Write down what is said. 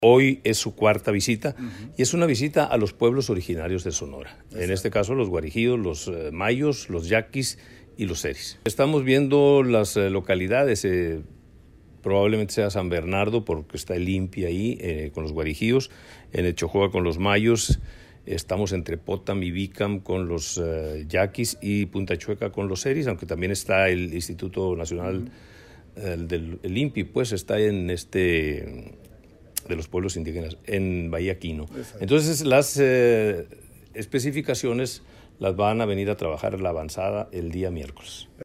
Hoy es su cuarta visita y es una visita a los pueblos originarios de Sonora. Exacto. En este caso los guarijíos, los mayos, los yaquis y los seris. Estamos viendo las localidades, probablemente sea San Bernardo porque está el INPI ahí con los guarijíos, en Echojoa con los mayos, estamos entre Potam y Bicam con los yaquis y Punta Chueca con los seris, aunque también está el Instituto Nacional del INPI, pues está en de los pueblos indígenas, en Bahía Quino. Exacto. Entonces las especificaciones las van a venir a trabajar la avanzada el día miércoles.